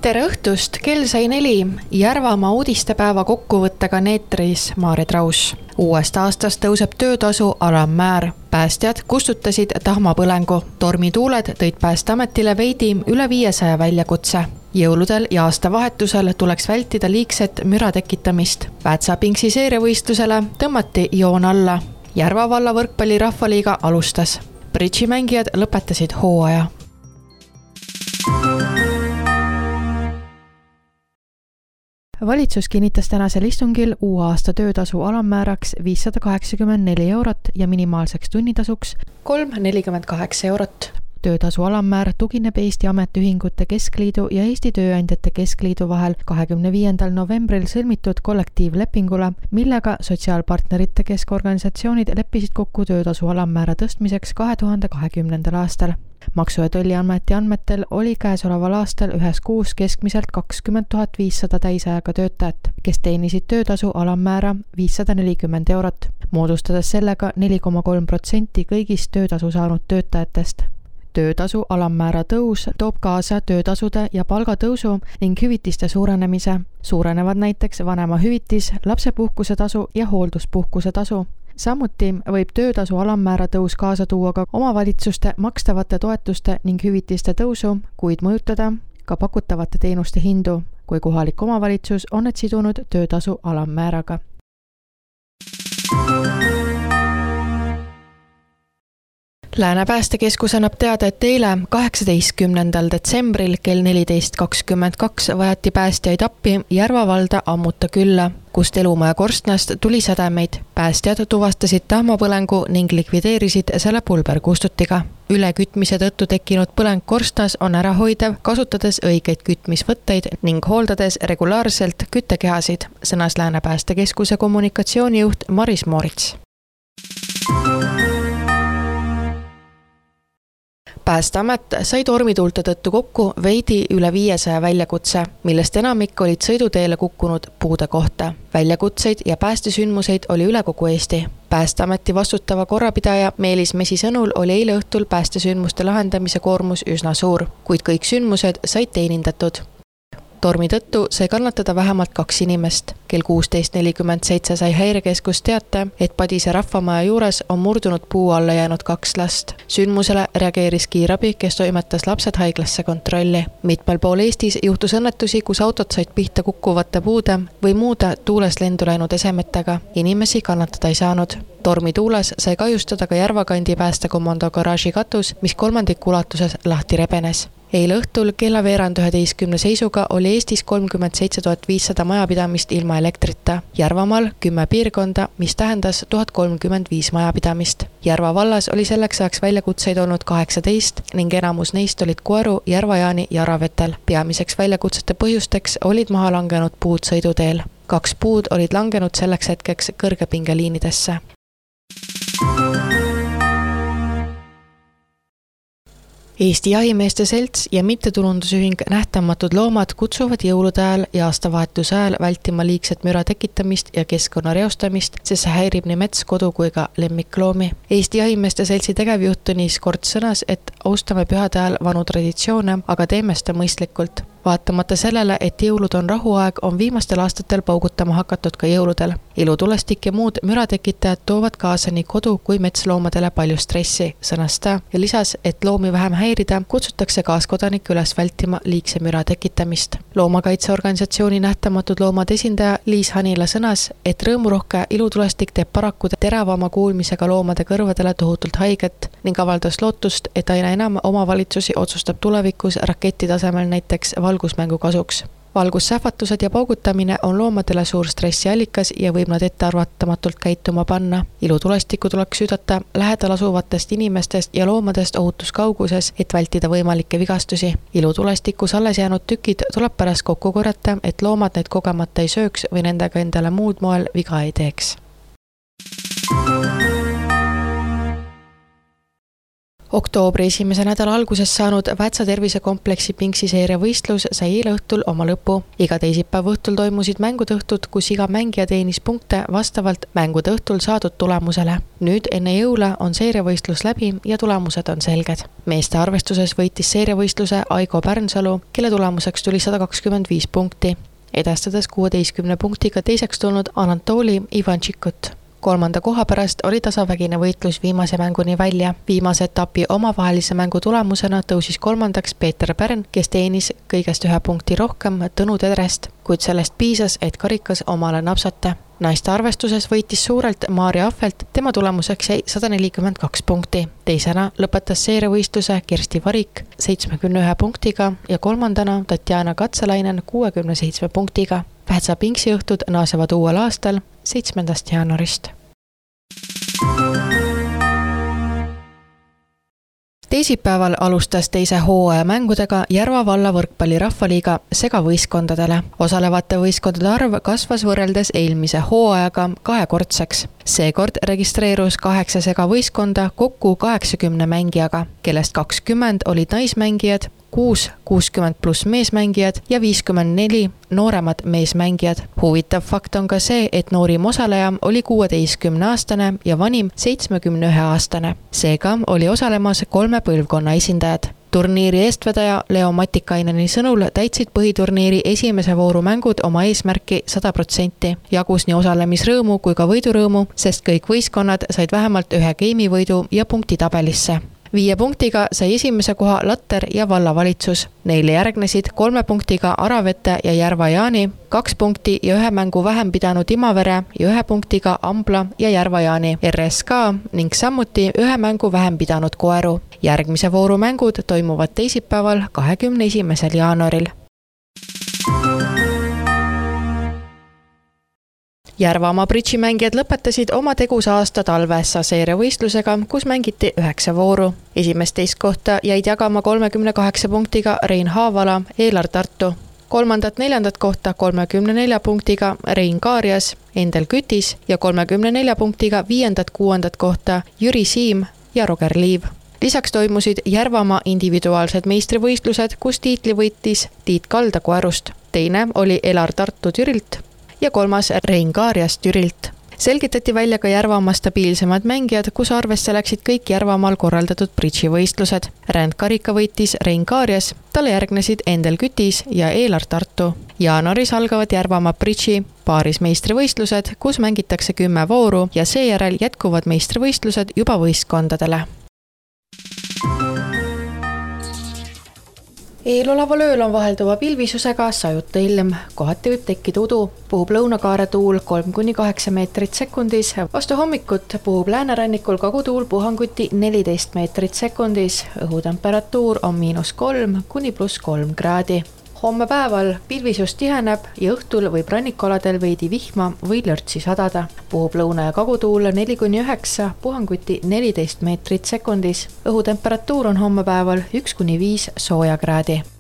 Tere õhtust, kell sai 4, Järvamaa uudistepäeva kokkuvõttega neetris Maarja Traus. Uuest aastast tõuseb töötasu alammäär. Päästjad kustutasid tahmapõlengu. Tormituuled tõid Päästeametile veidi üle 500 väljakutse. Jõuludel ja aastavahetusel tuleks vältida liigset müra tekitamist. Väätsapingsi seeriavõistlusele tõmmati joon alla. Järva valla võrkpalli rahvaliiga alustas. Bridži-mängijad lõpetasid hooaja. Valitsus kinnitas tänasel istungil uue aasta töötasu alammääraks 584 eurot ja minimaalseks tunnitasuks 348 eurot. Töötasu alammäär tugineb Eesti Ametiühingute Keskliidu ja Eesti Tööandjate Keskliidu vahel 25. novembril sõlmitud kollektiivlepingule, millega sotsiaalpartnerite keskorganisatsioonid leppisid kokku töötasu alammäära tõstmiseks 2020. aastal. Maksu- ja Tolliameti andmetel oli käesoleval aastal ühes kuus keskmiselt 20 500 täisajaga töötajat, kes teenisid töötasu alammäära 540 eurot, moodustades sellega 4,3% kõigist töötasu saanud töötajatest. Töötasu alammäära tõus toob kaasa töötasude ja palgatõusu ning hüvitiste suurenemise. Suurenevad näiteks vanemahüvitis, lapsepuhkuse tasu ja hoolduspuhkuse tasu. Samuti võib töötasu alammäära tõus kaasa tuua ka omavalitsuste makstavate toetuste ning hüvitiste tõusu, kuid mõjutada ka pakutavate teenuste hindu, kui kohalik omavalitsus on need sidunud töötasu alammääraga. Lääne päästekeskus annab teada, et eile 18. detsembril kell 14.22 vajati päästjaid appi Järva valda Ammuta külla, kust elumaja korstnast tuli sädemeid. Päästjad tuvastasid tahmapõlengu ning likvideerisid selle pulberkustutiga. Ülekütmise tõttu tekkinud põleng korstnas on ära hoidev, kasutades õigeid kütmisvõtteid ning hooldades regulaarselt küttekehasid, sõnas Lääne päästekeskuse kommunikatsioonijuht Maris Moorits. Päästeamet sai tormituulte tõttu kokku veidi üle 500 väljakutse, millest enamik olid sõiduteele kukkunud puude kohta. Väljakutseid ja päästesündmuseid oli üle kogu Eesti. Päästeameti vastutava korrapidaja Meelis Mesi sõnul oli eile õhtul päästesündmuste lahendamise koormus üsna suur, kuid kõik sündmused said teenindatud. Tormi tõttu sai kannatada vähemalt 2 inimest. Kell 16.47 sai häirekeskus teate, et Padise rahvamaja juures on murdunud puu alla jäänud 2 last. Sündmusele reageeris kiirabi, kes toimetas lapsed haiglasse kontrolli. Mitmel pool Eestis juhtus õnnetusi, kus autod said pihta kukkuvate puude või muude tuules lendu läinud esemetega. Inimesi kannatada ei saanud. Tormi tuules sai kahjustada ka Järvakandi päästekomando garaaži katus, mis 3 ulatuses lahti rebenes. Eile õhtul kella veerand 11 seisuga oli Eestis 37 500 majapidamist ilma elektrita. Järvamaal 10 piirkonda, mis tähendas 1035 majapidamist. Järva vallas oli selleks ajaks väljakutseid olnud 18 ning enamus neist olid Koeru, Järva-Jaani ja Aravetel. Peamiseks väljakutsete põhjusteks olid maha langenud puud sõiduteel. 2 puud olid langenud selleks hetkeks kõrgepingeliinidesse. Eesti Jahimeeste Selts ja mittetulundusühing Nähtamatud loomad kutsuvad jõulude ajal ja aastavahetuse ajal vältima liigset müra tekitamist ja keskkonna reostamist, sest see häirib nii mets, kodu kui ka lemmikloomi. Eesti Jahimeeste Seltsi tegevjuht Tõnis Kort sõnas, et austame pühade ajal vanu traditsioone, aga teeme seda mõistlikult. Vaatamata sellele, et jõulud on rahuaeg, on viimastel aastatel paugutama hakatud ka jõuludel. Ilutulestik ja muud müratekitajad toovad kaasa nii kodu kui metsloomadele palju stressi, sõnas ta ja lisas, et loomi vähem häirida, kutsutakse kaaskodanike üles vältima liigse müra tekitamist. Loomakaitseorganisatsiooni Nähtamatud loomad esindaja Liis Hanila sõnas, et rõõmurohke ilutulestik teeb paraku teravama kuulmisega loomade kõrvadele tohutult haiget ning avaldas lootust, et aina enam omavalitsusi otsustab tulevikus raketi tasemel näiteks valgusmängu kasuks. Valgussähvatused ja paugutamine on loomadele suur stressiallikas ja võib nad ettearvatamatult käituma panna. Ilutulestikku tuleks süüdata lähedal asuvatest inimestest ja loomadest ohutuskauguses, et vältida võimalikke vigastusi. Ilutulestikus alles jäänud tükid tuleb pärast kokku korjata, et loomad neid kogemata ei sööks või nendega endale muud moel viga ei teeks. Oktoobri esimese nädala alguses saanud Vätsa tervisekompleksi Pingsi seeria võistlus sai eile õhtul oma lõpu. Iga teisipäev õhtul toimusid mängude õhtud, kus iga mängija teenis punkte vastavalt mängude õhtul saadud tulemusele. Nüüd enne jõule on seeriavõistlus läbi ja tulemused on selged. Meeste arvestuses võitis seeriavõistluse Aigo Pärnsalu, kelle tulemuseks tuli 125 punkti, edastades 16 punktiga teiseks tulnud Anatoli Ivančikut. 3. koha pärast oli tasavägine võitlus viimase mänguni välja. Viimase etapi omavahelise mängu tulemusena tõusis 3. Peeter Pärn, kes teenis kõigest 1 punkti rohkem Tõnu Tedrest, kuid sellest piisas, et karikas omale napsata. Naiste arvestuses võitis suurelt Maarja Ahvelt, tema tulemuseks jäi 142 punkti. Teisena lõpetas seeriavõistluse Kersti Varik 71 punktiga ja kolmandana Tatjana Katsalainen 67 punktiga. Vätsa Pingsi õhtud naasevad uuel aastal 7. jaanuarist. Teisipäeval alustas teise hooaja mängudega Järva valla võrkpalli rahvaliiga segavõistkondadele. Osalevate võistkondade arv kasvas võrreldes eelmise hooajaga 2-kordseks. Seekord registreerus 8 segavõistkonda kokku 80 mängijaga, kellest 20 olid naismängijad, 6 60+ meesmängijad ja 54 nooremad meesmängijad. Huvitav fakt on ka see, et noorim osaleja oli 16-aastane ja vanim 71-aastane. Seega oli osalemas 3 põlvkonna esindajad. Turniiri eestvedaja Leo Matikaineni sõnul täitsid põhiturniiri esimese vooru mängud oma eesmärki 100%. Jagus nii osalemisrõõmu kui ka võidurõõmu, sest kõik võistkonnad said vähemalt 1 geimi võidu ja punkti tabelisse. 5 punktiga sai esimese koha Latter ja vallavalitsus. Neile järgnesid 3 punktiga Aravete ja Järva Jaani, 2 punkti ja 1 mängu vähem pidanud Imavere ja 1 punktiga Ambla ja Järva Jaani RSK ning samuti 1 mängu vähem pidanud Koeru. Järgmise vooru mängud toimuvad teisipäeval 21. jaanuaril. Järvamaa bridžimängijad lõpetasid oma tegusa aasta talvessa seeriavõistlusega, kus mängiti 9 vooru. Esimest teist kohta jäid jagama 38 punktiga Rein Haavala, Eelar Tartu. 3.–4. kohta 34 punktiga Rein Kaarjas, Endel Kütis ja 34 punktiga 5.–6. kohta Jüri Siim ja Roger Liiv. Lisaks toimusid Järvamaa individuaalsed meistrivõistlused, kus tiitli võitis Tiit Kalda Koerust. Teine oli Elar Tartu Türilt ja 3. Rein Kaarjas Türilt. Selgitati välja ka Järvamaa stabiilsemad mängijad, kus arvesse läksid kõik Järvamaal korraldatud bridživõistlused. Rändkarika võitis Rein Kaarjas, talle järgnesid Endel Kütis ja Eelar Tartu. Jaanuaris algavad Järvamaa bridži paaris meistrivõistlused, kus mängitakse 10 vooru ja seejärel jätkuvad meistrivõistlused juba võistkondadele. Eeloleval ööl on vahelduva pilvisusega sajuta ilm, kohati võib tekkida udu, puhub lõunakaare tuul 3–8 meetrit sekundis, vastu hommikut puhub läänerannikul kagutuul puhanguti 14 meetrit sekundis, õhutemperatuur on -3 kuni +3 kraadi. Homme päeval pilvisus tiheneb ja õhtul võib rannikualadel veidi vihma või lörtsi sadada. Puhub lõuna- ja kagutuul 4–9, puhanguti 14 meetrit sekundis. Õhutemperatuur on homme päeval 1–5 sooja kraadi.